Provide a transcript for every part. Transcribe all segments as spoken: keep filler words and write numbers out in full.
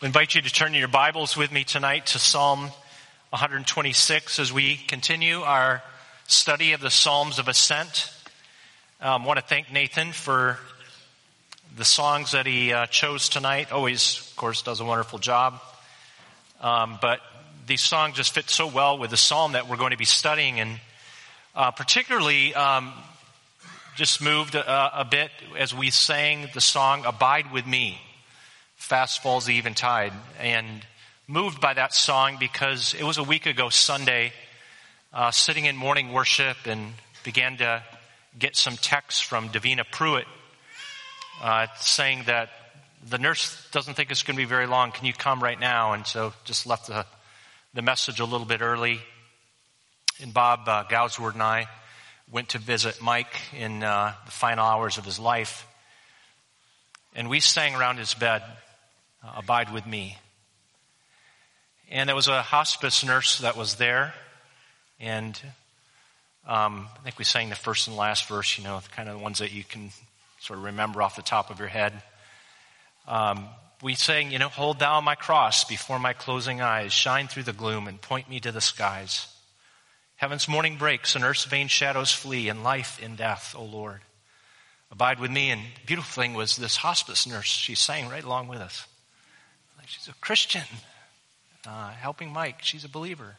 I invite you to turn your Bibles with me tonight to Psalm one twenty-six as we continue our study of the Psalms of Ascent. I um, want to thank Nathan for the songs that he uh, chose tonight. Always, of course, does a wonderful job. Um, but these songs just fit so well with the psalm that we're going to be studying, and uh, particularly um, just moved a, a bit as we sang the song "Abide with Me." Fast falls the eventide, and moved by that song because it was a week ago Sunday, uh, sitting in morning worship, and began to get some texts from Davina Pruitt uh, saying that the nurse doesn't think it's going to be very long. Can you come right now? And so just left the, the message a little bit early. And Bob uh, Gausward and I went to visit Mike in uh, the final hours of his life. And we sang around his bed, uh, "Abide with Me." And there was a hospice nurse that was there. And um, I think we sang the first and last verse, you know, kind of the ones that you can sort of remember off the top of your head. Um, we sang, you know, "Hold thou my cross before my closing eyes, shine through the gloom and point me to the skies. Heaven's morning breaks and earth's vain shadows flee, and life in death, O Lord. Abide with me." And the beautiful thing was this hospice nurse, she sang right along with us. Like, she's a Christian, uh, helping Mike. She's a believer.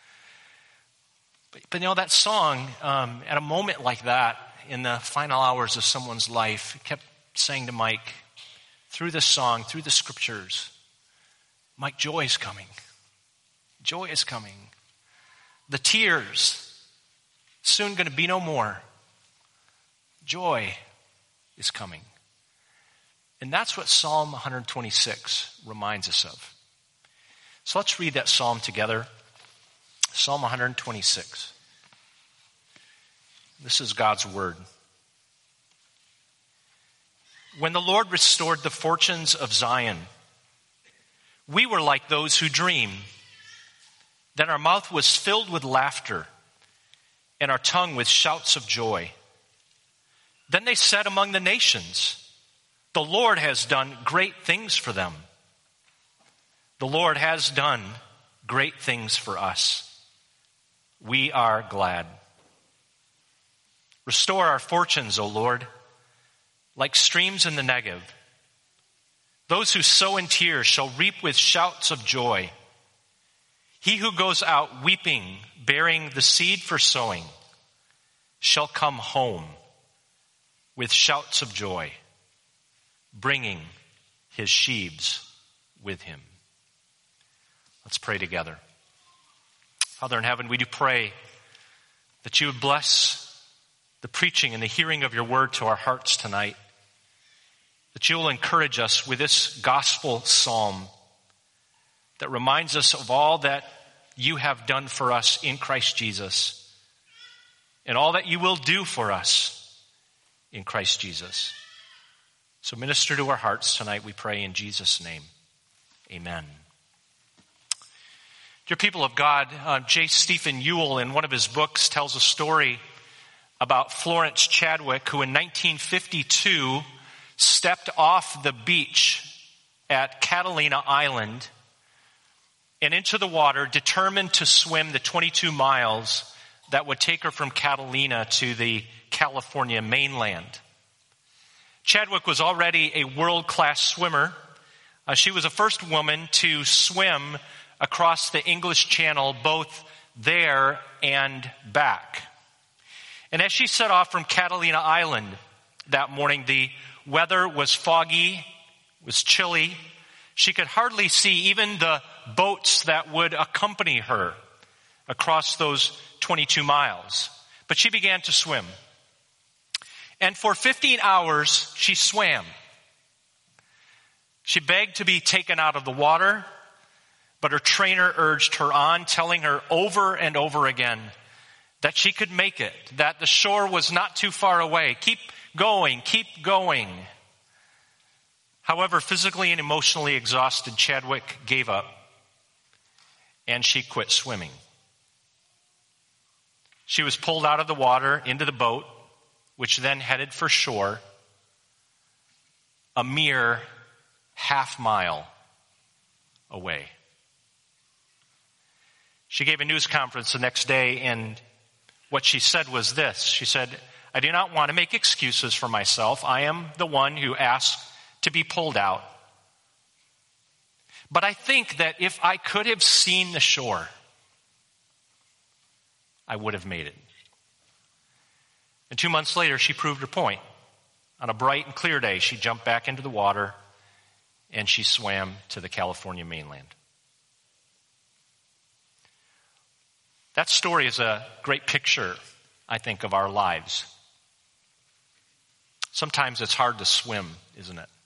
But, but you know, that song, um, at a moment like that, in the final hours of someone's life, kept saying to Mike, through this song, through the scriptures, "Mike, joy is coming. Joy is coming. The tears, soon going to be no more. Joy is coming." And that's what Psalm one twenty-six reminds us of. So let's read that psalm together. Psalm one twenty-six. This is God's word. "When the Lord restored the fortunes of Zion, we were like those who dream. Then our mouth was filled with laughter, and our tongue with shouts of joy. Then they said among the nations, 'The Lord has done great things for them.' The Lord has done great things for us. We are glad. Restore our fortunes, O Lord, like streams in the Negev. Those who sow in tears shall reap with shouts of joy. He who goes out weeping, bearing the seed for sowing, shall come home with shouts of joy, bringing his sheaves with him." Let's pray together. Father in heaven, we do pray that you would bless the preaching and the hearing of your word to our hearts tonight, that you will encourage us with this gospel psalm that reminds us of all that you have done for us in Christ Jesus and all that you will do for us in Christ Jesus. So minister to our hearts tonight, we pray in Jesus' name. Amen. Dear people of God, uh, J. Stephen Ewell in one of his books tells a story about Florence Chadwick, who in nineteen fifty-two stepped off the beach at Catalina Island and into the water, determined to swim the twenty-two miles that would take her from Catalina to the California mainland. Chadwick was already a world-class swimmer. Uh, she was the first woman to swim across the English Channel, both there and back. And as she set off from Catalina Island that morning, the weather was foggy, was chilly. She could hardly see even the boats that would accompany her across those twenty-two miles. But she began to swim. And for fifteen hours, she swam. She begged to be taken out of the water, but her trainer urged her on, telling her over and over again that she could make it, that the shore was not too far away. Keep going, keep going. However, physically and emotionally exhausted, Chadwick gave up and she quit swimming. She was pulled out of the water into the boat, which then headed for shore, a mere half mile away. She gave a news conference the next day, and what she said was this. She said, I do not want to make excuses for myself. I am the one who asked to be pulled out. But I think that if I could have seen the shore, I would have made it. And two months later, she proved her point. On a bright and clear day, she jumped back into the water and she swam to the California mainland. That story is a great picture, I think, of our lives. Sometimes it's hard to swim, isn't it?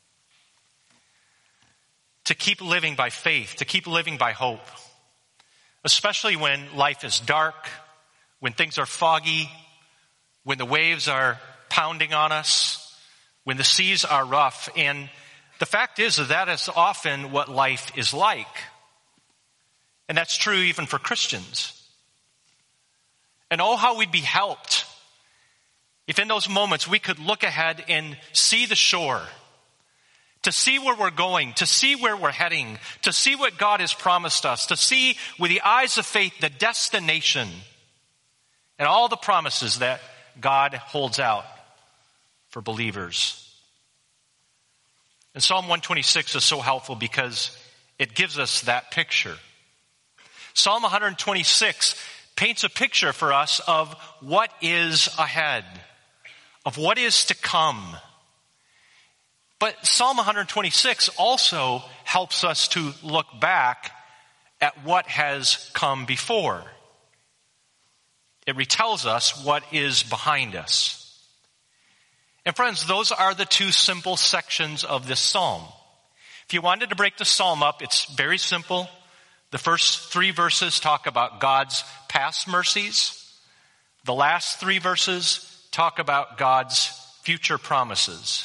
To keep living by faith, to keep living by hope, especially when life is dark, when things are foggy, when the waves are pounding on us, when the seas are rough. And the fact is that that is often what life is like. And that's true even for Christians. And oh, how we'd be helped if in those moments we could look ahead and see the shore, to see where we're going, to see where we're heading, to see what God has promised us, to see with the eyes of faith the destination and all the promises that God holds out for believers. And Psalm one twenty-six is so helpful because it gives us that picture. Psalm one twenty-six paints a picture for us of what is ahead, of what is to come. But Psalm one twenty-six also helps us to look back at what has come before. It retells us what is behind us. And friends, those are the two simple sections of this psalm. If you wanted to break the psalm up, it's very simple. The first three verses talk about God's past mercies. The last three verses talk about God's future promises.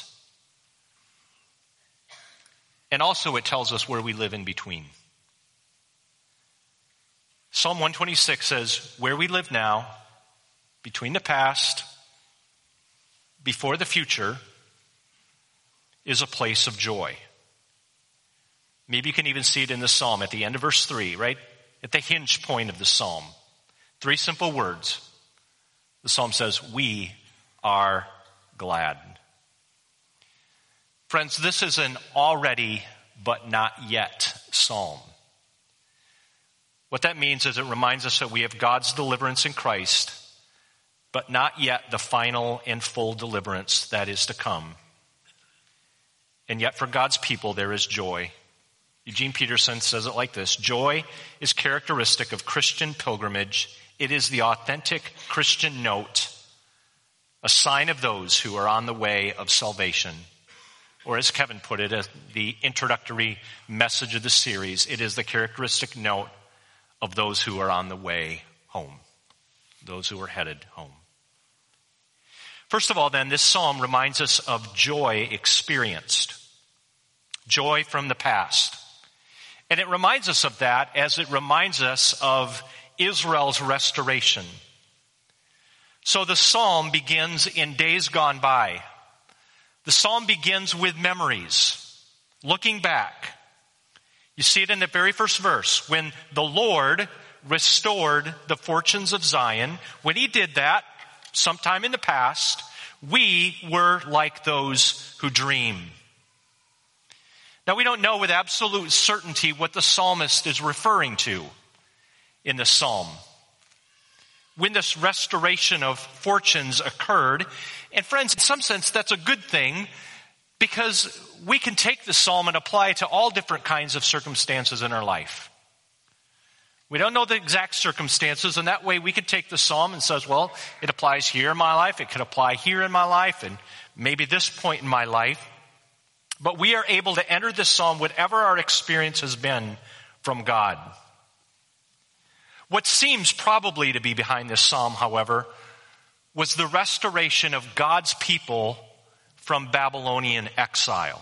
And also it tells us where we live in between. Psalm one twenty-six says, where we live now, between the past, before the future, is a place of joy. Maybe you can even see it in the psalm at the end of verse three, right? At the hinge point of the psalm. Three simple words. The psalm says, we are glad. Friends, this is an already but not yet psalm. What that means is it reminds us that we have God's deliverance in Christ, but not yet the final and full deliverance that is to come. And yet for God's people there is joy. Eugene Peterson says it like this: joy is characteristic of Christian pilgrimage. It is the authentic Christian note, a sign of those who are on the way of salvation. Or as Kevin put it, as the introductory message of the series, it is the characteristic note of those who are on the way home, those who are headed home. First of all, then, this psalm reminds us of joy experienced, joy from the past. And it reminds us of that as it reminds us of Israel's restoration. So the psalm begins in days gone by. The psalm begins with memories, looking back. You see it in the very first verse. When the Lord restored the fortunes of Zion, when he did that sometime in the past, we were like those who dream. Now, we don't know with absolute certainty what the psalmist is referring to in the psalm. When this restoration of fortunes occurred, and friends, in some sense, that's a good thing because we can take the psalm and apply it to all different kinds of circumstances in our life. We don't know the exact circumstances, and that way we could take the psalm and says, well, it applies here in my life, it could apply here in my life, and maybe this point in my life. But we are able to enter this psalm, whatever our experience has been from God. What seems probably to be behind this psalm, however, was the restoration of God's people from Babylonian exile.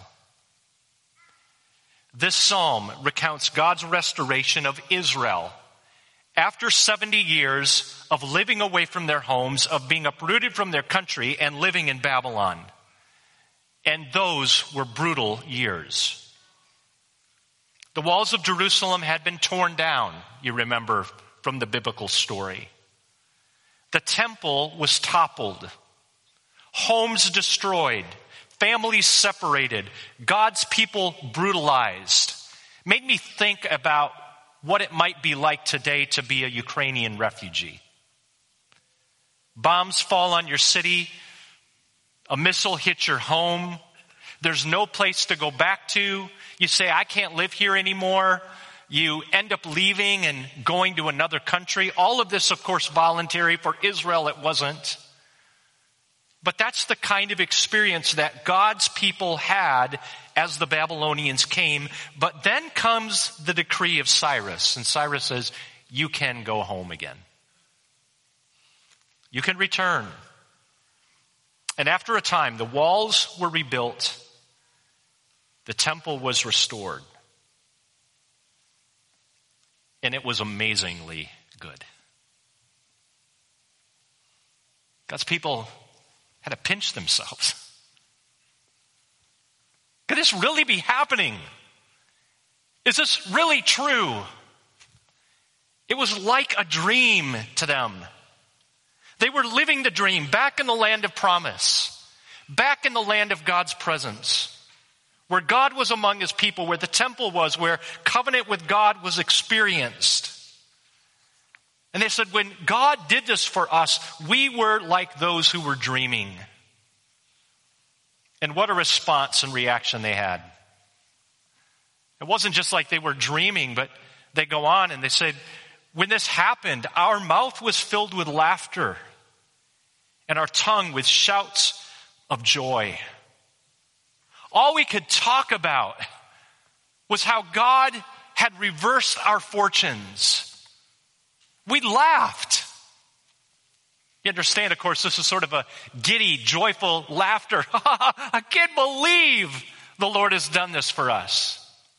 This psalm recounts God's restoration of Israel after seventy years of living away from their homes, of being uprooted from their country and living in Babylon. And those were brutal years. The walls of Jerusalem had been torn down, you remember from the biblical story. The temple was toppled, homes destroyed, families separated, God's people brutalized. Made me think about what it might be like today to be a Ukrainian refugee. Bombs fall on your city, a missile hits your home, there's no place to go back to. You say, I can't live here anymore. You end up leaving and going to another country. All of this, of course, voluntary. For Israel, it wasn't. But that's the kind of experience that God's people had as the Babylonians came. But then comes the decree of Cyrus. And Cyrus says, you can go home again. You can return. And after a time, the walls were rebuilt. The temple was restored. And it was amazingly good. God's people had to pinch themselves. Could this really be happening? Is this really true? It was like a dream to them. They were living the dream back in the land of promise, back in the land of God's presence, where God was among his people, where the temple was, where covenant with God was experienced. And they said, when God did this for us, we were like those who were dreaming. And what a response and reaction they had. It wasn't just like they were dreaming, but they go on and they said, when this happened, our mouth was filled with laughter and our tongue with shouts of joy. All we could talk about was how God had reversed our fortunes. We laughed. You understand, of course, this is sort of a giddy, joyful laughter. I can't believe the Lord has done this for us.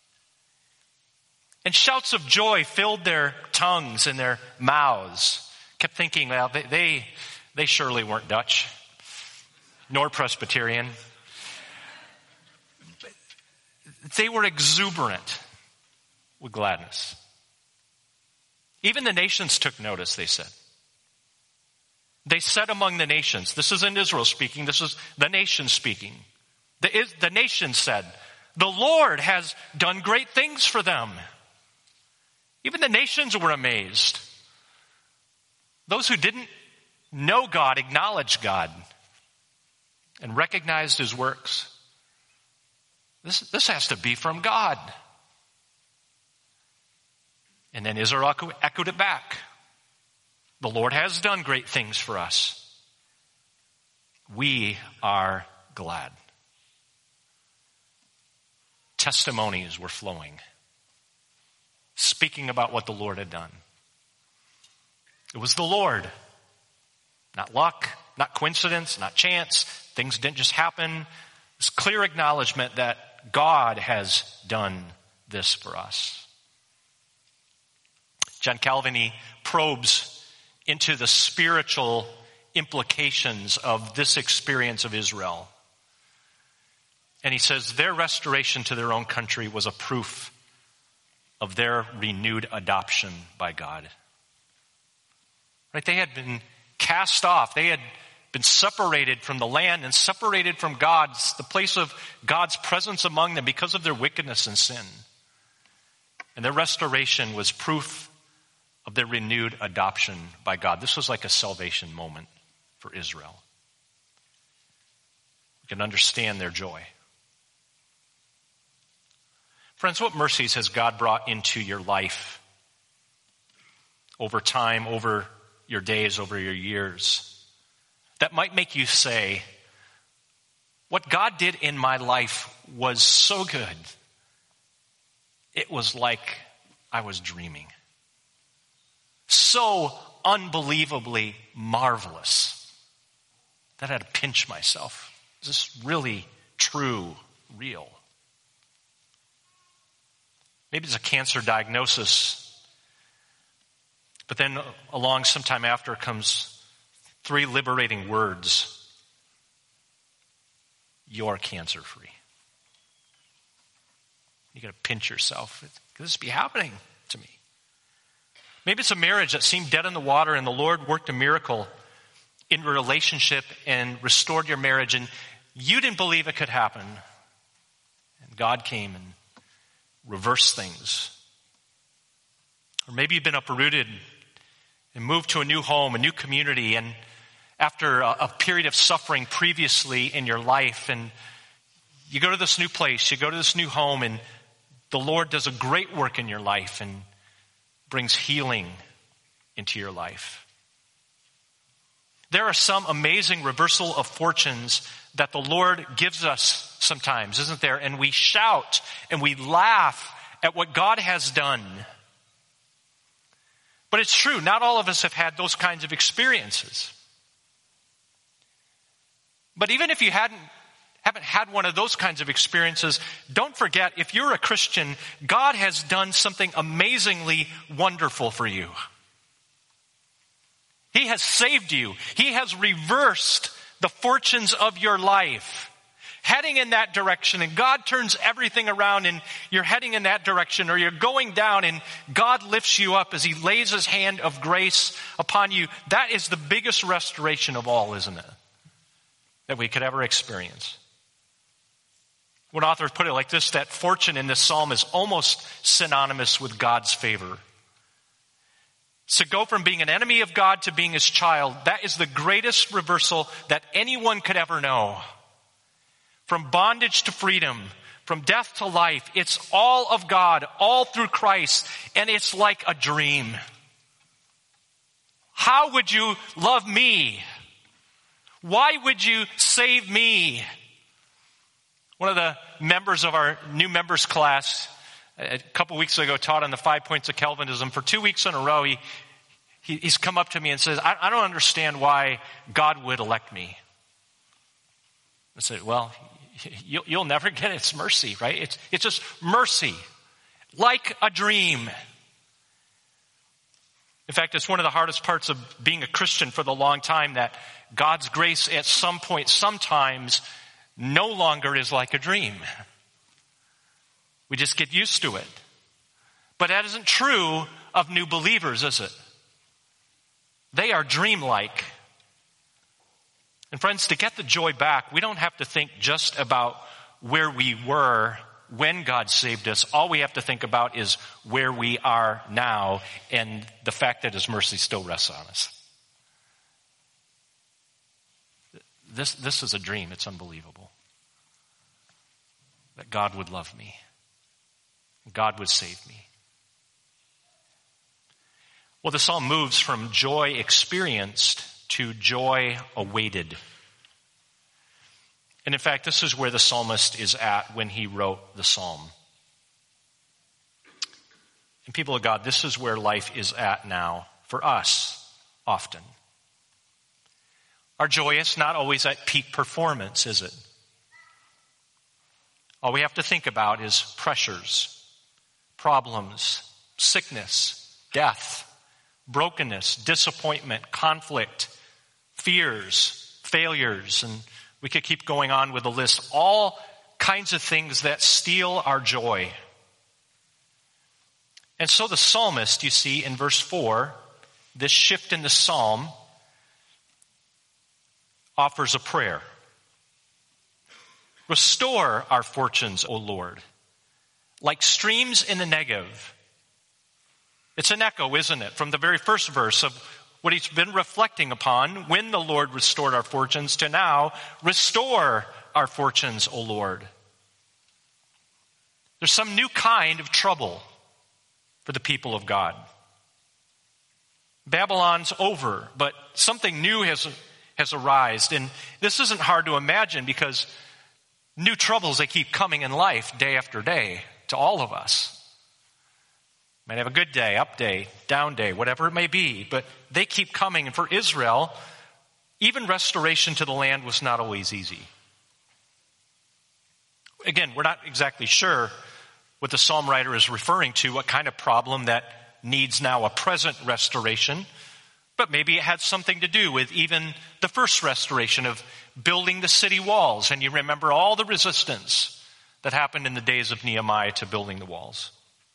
And shouts of joy filled their tongues and their mouths. Kept thinking, well, they, they, they surely weren't Dutch, nor Presbyterian. They were exuberant with gladness. Even the nations took notice, they said. They said among the nations, this isn't Israel speaking, this is the nation speaking. The, the nation said, the Lord has done great things for them. Even the nations were amazed. Those who didn't know God acknowledged God and recognized his works. This, this has to be from God. And then Israel echoed it back. The Lord has done great things for us. We are glad. Testimonies were flowing, speaking about what the Lord had done. It was the Lord. Not luck, not coincidence, not chance. Things didn't just happen. It's clear acknowledgement that God has done this for us. John Calvin, he probes into the spiritual implications of this experience of Israel. And he says their restoration to their own country was a proof of their renewed adoption by God. Right? They had been cast off. They had been separated from the land and separated from God's, the place of God's presence among them because of their wickedness and sin. And their restoration was proof of their renewed adoption by God. This was like a salvation moment for Israel. We can understand their joy. Friends, what mercies has God brought into your life over time, over your days, over your years, that might make you say, what God did in my life was so good, it was like I was dreaming. So unbelievably marvelous that I had to pinch myself. Is this really true, real? Maybe it's a cancer diagnosis, but then along sometime after comes three liberating words. You're cancer free. You got to pinch yourself. Could this be happening to me? Maybe it's a marriage that seemed dead in the water and the Lord worked a miracle in your relationship and restored your marriage and you didn't believe it could happen. And God came and reversed things. Or maybe you've been uprooted and moved to a new home, a new community, and after a, a period of suffering previously in your life, and you go to this new place, you go to this new home, and the Lord does a great work in your life and brings healing into your life. There are some amazing reversal of fortunes that the Lord gives us sometimes, isn't there? And we shout and we laugh at what God has done. But it's true, not all of us have had those kinds of experiences. But even if you hadn't, haven't had one of those kinds of experiences, don't forget, if you're a Christian, God has done something amazingly wonderful for you. He has saved you. He has reversed the fortunes of your life, heading in that direction, and God turns everything around and you're heading in that direction, or you're going down and God lifts you up as he lays his hand of grace upon you. That is the biggest restoration of all, isn't it? That we could ever experience. One author put it like this, that fortune in this psalm is almost synonymous with God's favor. So go from being an enemy of God to being his child, that is the greatest reversal that anyone could ever know. From bondage to freedom, from death to life, it's all of God, all through Christ, and it's like a dream. How would you love me? Why would you save me? One of the members of our new members class a couple weeks ago taught on the five points of Calvinism. For two weeks in a row, he, he he's come up to me and says, I, I don't understand why God would elect me. I said, well, you'll, you'll never get it. It's mercy, right? It's, it's just mercy, like a dream. In fact, it's one of the hardest parts of being a Christian for the long time, that God's grace at some point, sometimes, no longer is like a dream. We just get used to it. But that isn't true of new believers, is it? They are dreamlike. And friends, to get the joy back, we don't have to think just about where we were when God saved us. All we have to think about is where we are now and the fact that his mercy still rests on us. This, this is a dream. It's unbelievable. That God would love me. God would save me. Well, the psalm moves from joy experienced to joy awaited. And in fact, this is where the psalmist is at when he wrote the psalm. And people of God, this is where life is at now for us often. Our joy is not always at peak performance, is it? All we have to think about is pressures, problems, sickness, death, brokenness, disappointment, conflict, fears, failures, and we could keep going on with the list. All kinds of things that steal our joy. And so the psalmist, you see, in verse four, this shift in the psalm, offers a prayer. Restore our fortunes, O Lord, like streams in the Negev. It's an echo, isn't it, from the very first verse of what he's been reflecting upon when the Lord restored our fortunes to now, restore our fortunes, O Lord. There's some new kind of trouble for the people of God. Babylon's over, but something new has has arisen. And this isn't hard to imagine because new troubles, they keep coming in life day after day to all of us. Might have a good day, up day, down day, whatever it may be, but they keep coming. And for Israel, even restoration to the land was not always easy. Again, we're not exactly sure what the psalm writer is referring to, what kind of problem that needs now a present restoration. But maybe it had something to do with even the first restoration of building the city walls. And you remember all the resistance that happened in the days of Nehemiah to building the walls.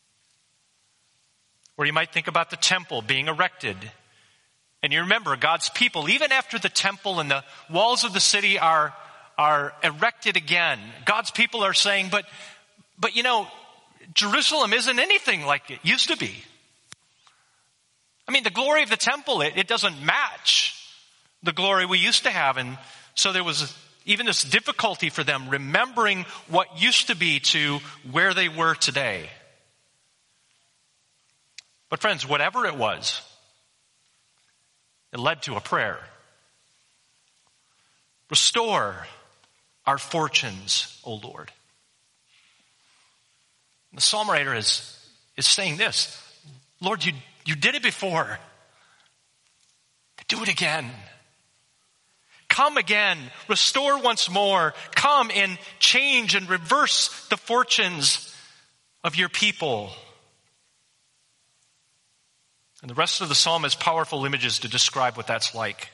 Or you might think about the temple being erected. And you remember God's people, even after the temple and the walls of the city are, are erected again, God's people are saying, but, but you know, Jerusalem isn't anything like it used to be. I mean, the glory of the temple, it, it doesn't match the glory we used to have. And so there was even this difficulty for them remembering what used to be to where they were today. But friends, whatever it was, it led to a prayer. Restore our fortunes, O Lord. The psalm writer is, is saying this, Lord, you, you did it before. Do it again. Come again. Restore once more. Come and change and reverse the fortunes of your people. And the rest of the psalm has powerful images to describe what that's like.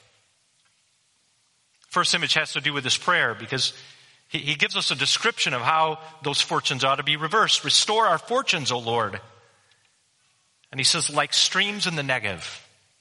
First image has to do with this prayer because he, he gives us a description of how those fortunes ought to be reversed. Restore our fortunes, O Lord. And he says, like streams in the Negev.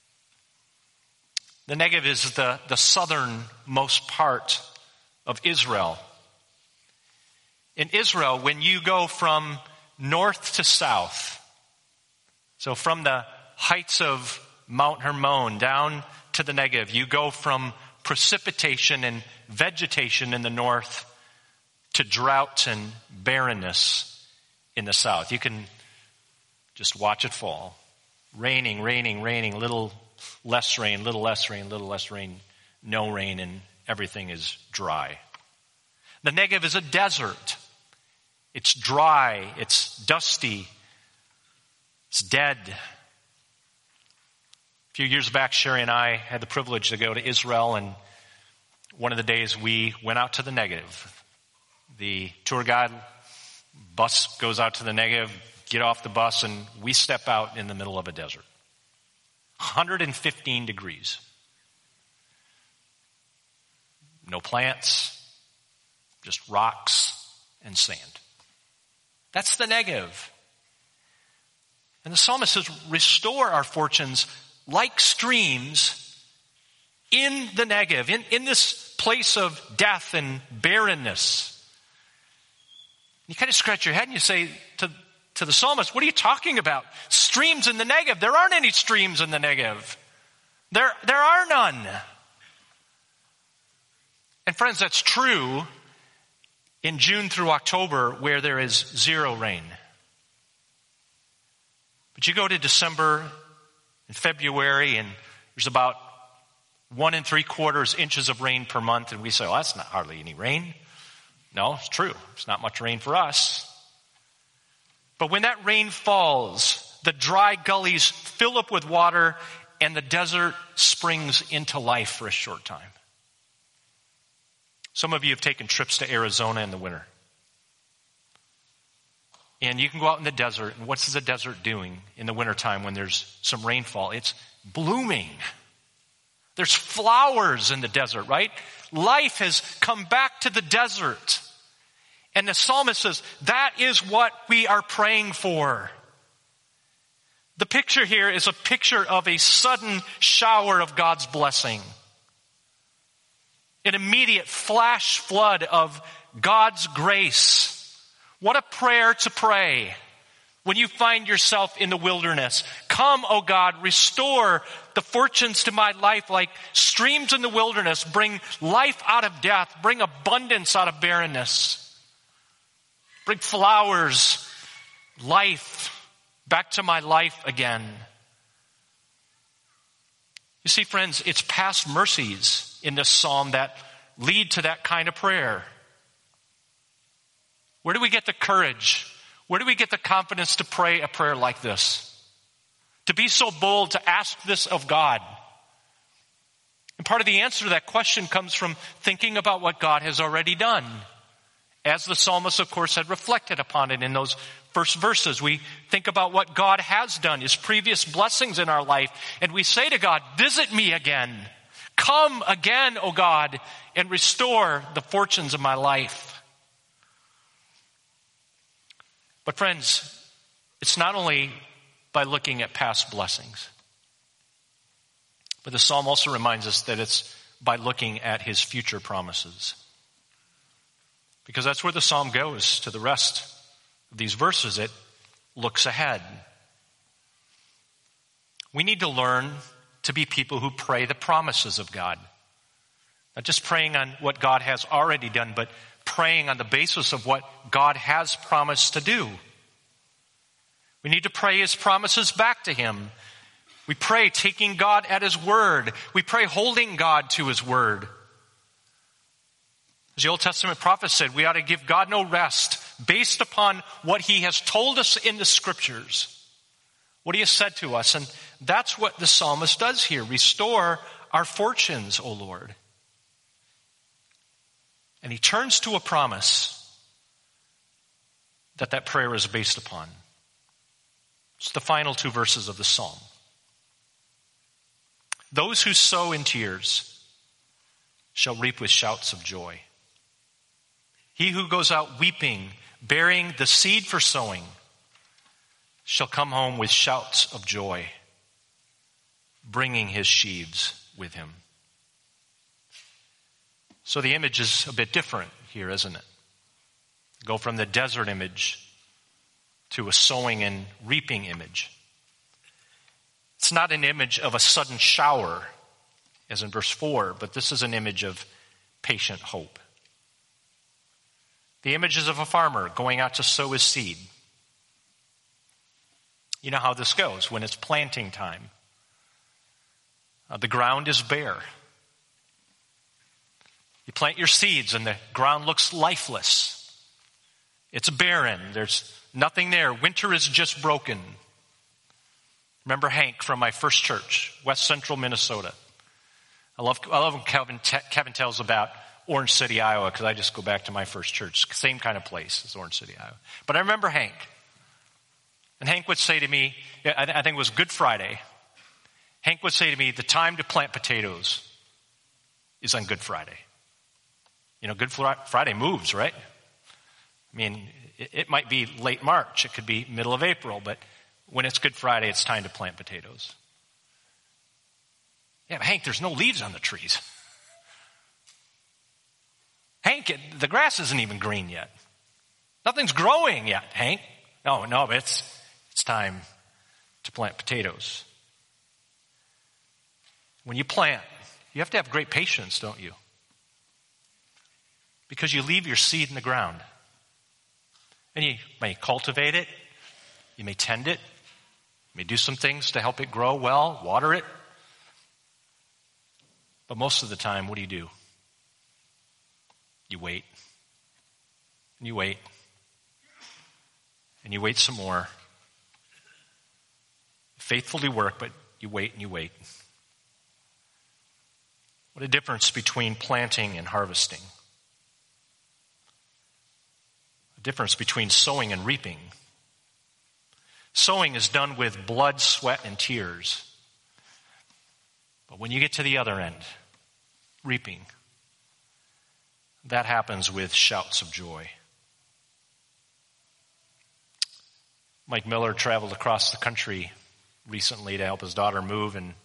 The Negev is the, the southernmost part of Israel. In Israel, when you go from north to south, so from the heights of Mount Hermon down to the Negev, you go from precipitation and vegetation in the north to drought and barrenness in the south. You can just watch it fall. Raining, raining, raining, little less rain, little less rain, little less rain, no rain, and everything is dry. The Negev is a desert. It's dry, it's dusty, it's dead. A few years back, Sherry and I had the privilege to go to Israel, and one of the days we went out to the Negev. The tour guide bus goes out to the Negev, get off the bus, and we step out in the middle of a desert. one hundred fifteen degrees. No plants, just rocks and sand. That's the Negev. And the psalmist says, restore our fortunes like streams in the Negev, in, in this place of death and barrenness. You kind of scratch your head and you say to, to the psalmist, what are you talking about? Streams in the Negev. There aren't any streams in the Negev. There, there are none. And friends, that's true in June through October where there is zero rain. But you go to December and February and there's about one and three quarters inches of rain per month, and we say, well, that's not hardly any rain. No, it's true. It's not much rain for us. But when that rain falls, the dry gullies fill up with water and the desert springs into life for a short time. Some of you have taken trips to Arizona in the winter. And you can go out in the desert, and what's the desert doing in the wintertime when there's some rainfall? It's blooming. There's flowers in the desert, right? Life has come back to the desert. And the psalmist says, that is what we are praying for. The picture here is a picture of a sudden shower of God's blessing. An immediate flash flood of God's grace. What a prayer to pray when you find yourself in the wilderness. Come, O God, restore the fortunes to my life like streams in the wilderness. Bring life out of death. Bring abundance out of barrenness. Bring flowers, life, back to my life again. You see, friends, it's past mercies in this psalm that lead to that kind of prayer. Where do we get the courage? Where do we get the confidence to pray a prayer like this? To be so bold to ask this of God? And part of the answer to that question comes from thinking about what God has already done. As the psalmist, of course, had reflected upon it in those first verses. We think about what God has done, His previous blessings in our life, and we say to God, visit me again. Come again, O God, and restore the fortunes of my life. But friends, it's not only by looking at past blessings, but the psalm also reminds us that it's by looking at his future promises. Because that's where the psalm goes to the rest of these verses. It looks ahead. We need to learn to be people who pray the promises of God. Not just praying on what God has already done, but praying on the basis of what God has promised to do. We need to pray his promises back to him. We pray taking God at his word. We pray holding God to his word. As the Old Testament prophet said, we ought to give God no rest based upon what he has told us in the scriptures, what he has said to us. And that's what the psalmist does here. Restore our fortunes, O Lord. And he turns to a promise that that prayer is based upon. It's the final two verses of the psalm. Those who sow in tears shall reap with shouts of joy. He who goes out weeping, bearing the seed for sowing, shall come home with shouts of joy, bringing his sheaves with him. So the image is a bit different here, isn't it? Go from the desert image to a sowing and reaping image. It's not an image of a sudden shower, as in verse four, but this is an image of patient hope. The image is of a farmer going out to sow his seed. You know how this goes when it's planting time. Uh, the ground is bare. You plant your seeds and the ground looks lifeless. It's barren. There's nothing there. Winter is just broken. Remember Hank from my first church, West Central Minnesota. I love, I love when Kevin, Kevin tells about Orange City, Iowa, because I just go back to my first church. Same kind of place as Orange City, Iowa. But I remember Hank. And Hank would say to me, I think it was Good Friday. Hank would say to me, the time to plant potatoes is on Good Friday. You know, Good Friday moves, right? I mean, it might be late March. It could be middle of April. But when it's Good Friday, it's time to plant potatoes. Yeah, but Hank, there's no leaves on the trees. Hank, it, the grass isn't even green yet. Nothing's growing yet, Hank. No, no, but it's, it's time to plant potatoes. When you plant, you have to have great patience, don't you? Because you leave your seed in the ground. And you may cultivate it. You may tend it. You may do some things to help it grow well, water it. But most of the time, what do you do? You wait. And you wait. And you wait some more. Faithfully work, but you wait and you wait. What a difference between planting and harvesting. A difference between sowing and reaping. Sowing is done with blood, sweat, and tears. But when you get to the other end, reaping, that happens with shouts of joy. Mike Miller traveled across the country recently to help his daughter move and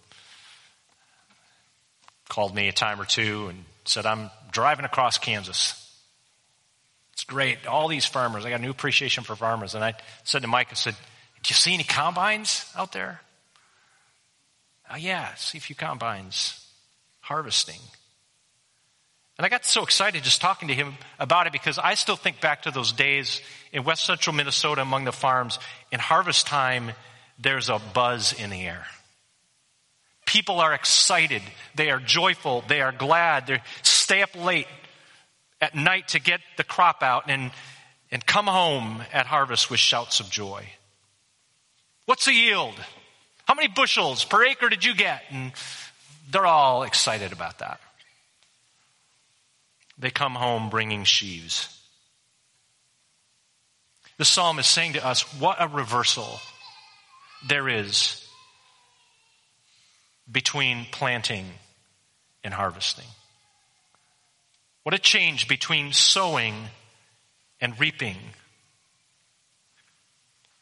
called me a time or two and said, I'm driving across Kansas. It's great. All these farmers. I got a new appreciation for farmers. And I said to Mike, I said, do you see any combines out there? Oh, yeah, see a few combines harvesting. And I got so excited just talking to him about it because I still think back to those days in West Central Minnesota among the farms. In harvest time, there's a buzz in the air. People are excited. They are joyful. They are glad. They stay up late at night to get the crop out and, and come home at harvest with shouts of joy. What's the yield? How many bushels per acre did you get? And they're all excited about that. They come home bringing sheaves. The psalm is saying to us, what a reversal there is between planting and harvesting. What a change between sowing and reaping.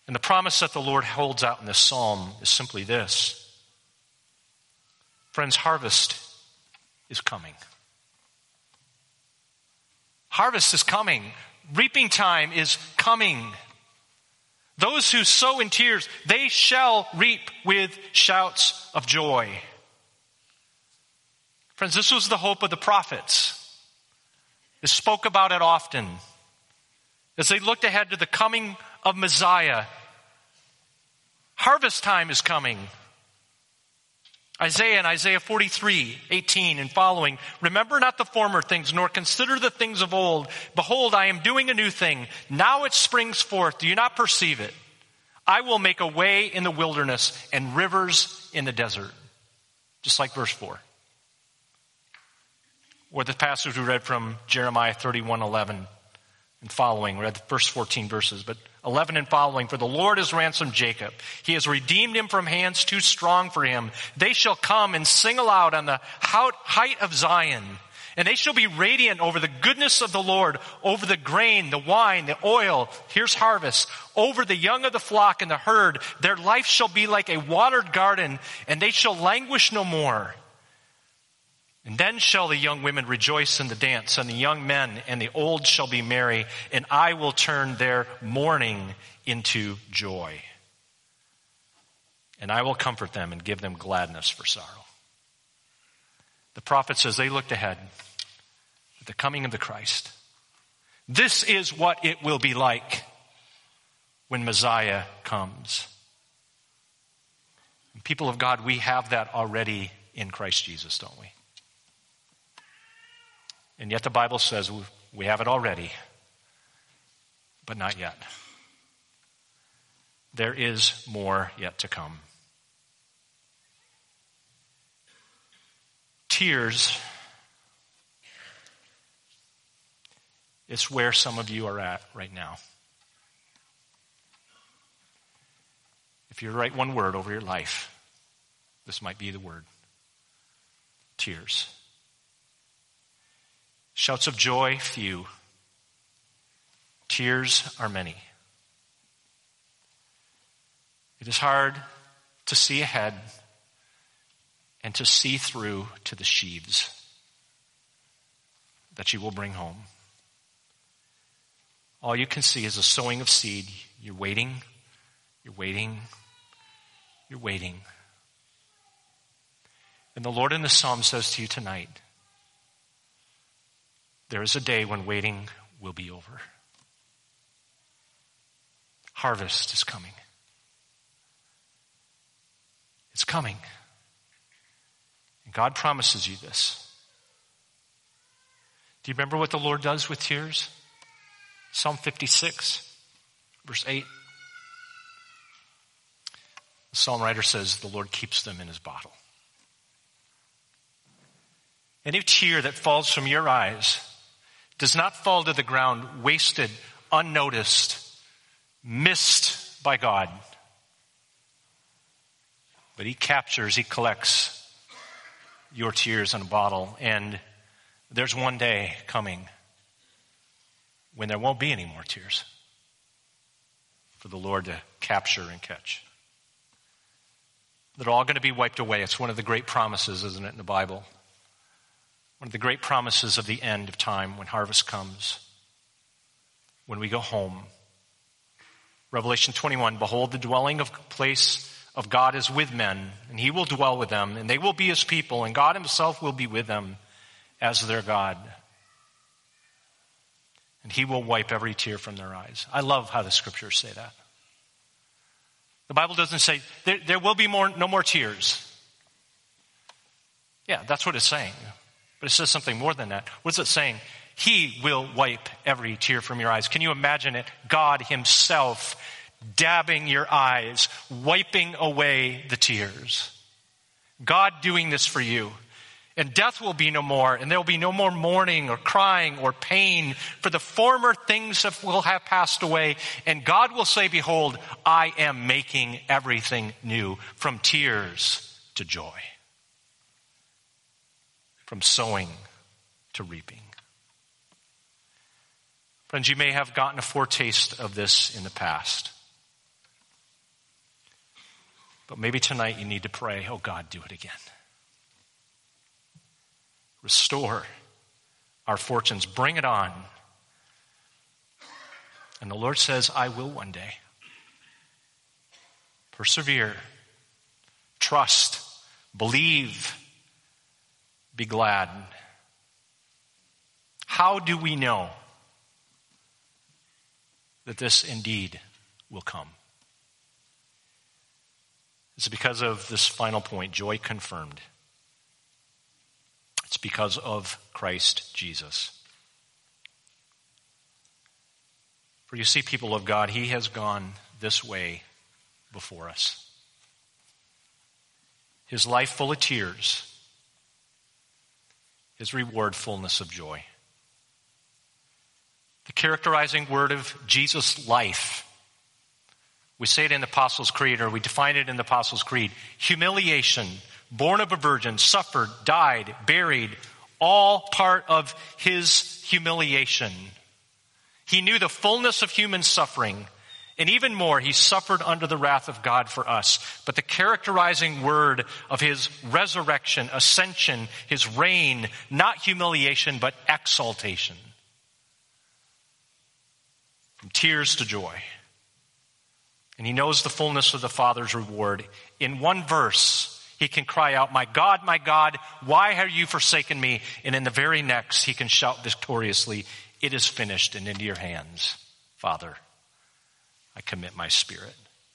And the promise that the Lord holds out in this psalm is simply this. Friends, harvest is coming. Harvest is coming. Reaping time is coming. Those who sow in tears, they shall reap with shouts of joy. Friends, this was the hope of the prophets. They spoke about it often. As they looked ahead to the coming of Messiah, harvest time is coming. Isaiah in Isaiah forty-three, eighteen and following, remember not the former things, nor consider the things of old. Behold, I am doing a new thing. Now it springs forth. Do you not perceive it? I will make a way in the wilderness and rivers in the desert. Just like verse four. Or the passage we read from Jeremiah thirty-one, eleven and following. We read the first fourteen verses, but eleven and following. For the Lord has ransomed Jacob. He has redeemed him from hands too strong for him. They shall come and sing aloud on the height of Zion. And they shall be radiant over the goodness of the Lord, over the grain, the wine, the oil. Here's harvest. Over the young of the flock and the herd. Their life shall be like a watered garden, and they shall languish no more. And then shall the young women rejoice in the dance, and the young men and the old shall be merry, and I will turn their mourning into joy. And I will comfort them and give them gladness for sorrow. The prophet says they looked ahead at the coming of the Christ. This is what it will be like when Messiah comes. And people of God, we have that already in Christ Jesus, don't we? And yet the Bible says we have it already, but not yet. There is more yet to come. Tears is where some of you are at right now. If you write one word over your life, this might be the word. Tears. Shouts of joy, few. Tears are many. It is hard to see ahead and to see through to the sheaves that you will bring home. All you can see is a sowing of seed. You're waiting, you're waiting, you're waiting. And the Lord in the psalm says to you tonight, there is a day when waiting will be over. Harvest is coming. It's coming. And God promises you this. Do you remember what the Lord does with tears? Psalm fifty-six, verse eight. The psalm writer says the Lord keeps them in his bottle. Any tear that falls from your eyes does not fall to the ground wasted, unnoticed, missed by God. But he captures, he collects your tears in a bottle. And there's one day coming when there won't be any more tears for the Lord to capture and catch. They're all going to be wiped away. It's one of the great promises, isn't it, in the Bible? One of the great promises of the end of time when harvest comes, when we go home. Revelation twenty-one, behold, the dwelling of place of God is with men, and he will dwell with them, and they will be his people, and God himself will be with them as their God. And he will wipe every tear from their eyes. I love how the scriptures say that. The Bible doesn't say, there, there will be more, no more tears. Yeah, that's what it's saying. But it says something more than that. What's it saying? He will wipe every tear from your eyes. Can you imagine it? God himself dabbing your eyes, wiping away the tears. God doing this for you. And death will be no more, and there will be no more mourning or crying or pain, for the former things will have passed away. And God will say, behold, I am making everything new, from tears to joy, from sowing to reaping. Friends, you may have gotten a foretaste of this in the past. But maybe tonight you need to pray, oh God, do it again. Restore our fortunes. Bring it on. And the Lord says, I will one day. Persevere. Trust. Believe. Be glad. How do we know that this indeed will come? It's because of this final point, joy confirmed. It's because of Christ Jesus. For you see, people of God, he has gone this way before us. His life full of tears. His reward fullness of joy. The characterizing word of Jesus' life. We say it in the Apostles' Creed, or we define it in the Apostles' Creed. Humiliation, born of a virgin, suffered, died, buried, all part of his humiliation. He knew the fullness of human suffering, and even more, he suffered under the wrath of God for us. But the characterizing word of his resurrection, ascension, his reign, not humiliation, but exaltation. From tears to joy. And he knows the fullness of the Father's reward. In one verse, he can cry out, my God, my God, why have you forsaken me? And in the very next, he can shout victoriously, it is finished, and into your hands, Father, I commit my spirit.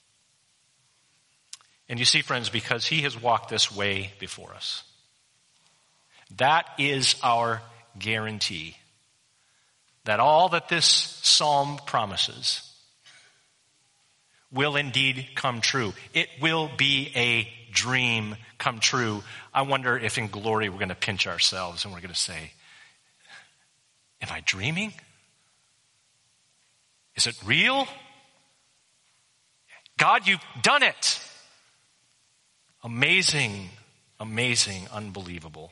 And you see, friends, because he has walked this way before us, that is our guarantee that all that this psalm promises will indeed come true. It will be a dream come true. I wonder if in glory we're going to pinch ourselves and we're going to say, am I dreaming? Is it real? God, you've done it. Amazing, amazing, unbelievable.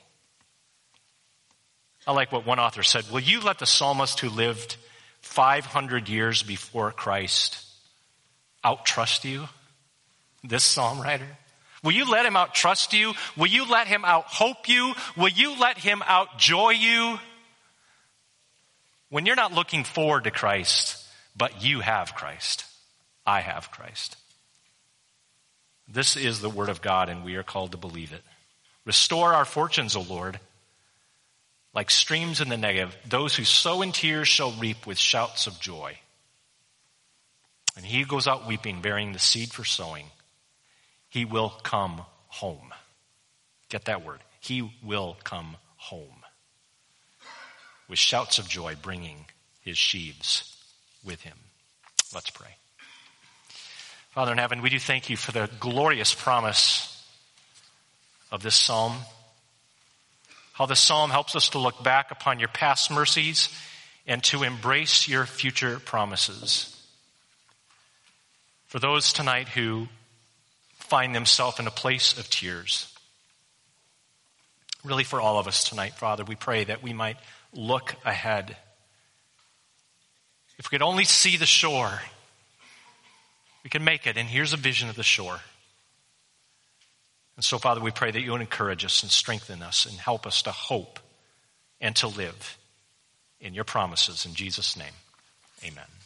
I like what one author said. Will you let the psalmist who lived five hundred years before Christ outtrust you? This psalm writer? Will you let him outtrust you? Will you let him outhope you? Will you let him outjoy you? When you're not looking forward to Christ, but you have Christ. I have Christ. This is the word of God, and we are called to believe it. Restore our fortunes, O Lord. Like streams in the Negev, those who sow in tears shall reap with shouts of joy. And he goes out weeping, bearing the seed for sowing. He will come home. Get that word. He will come home. With shouts of joy, bringing his sheaves with him. Let's pray. Father in heaven, we do thank you for the glorious promise of this psalm. How the psalm helps us to look back upon your past mercies and to embrace your future promises. For those tonight who find themselves in a place of tears, really for all of us tonight, Father, we pray that we might look ahead. If we could only see the shore, we can make it. And here's a vision of the shore. And so, Father, we pray that you would encourage us and strengthen us and help us to hope and to live in your promises. In Jesus' name, amen.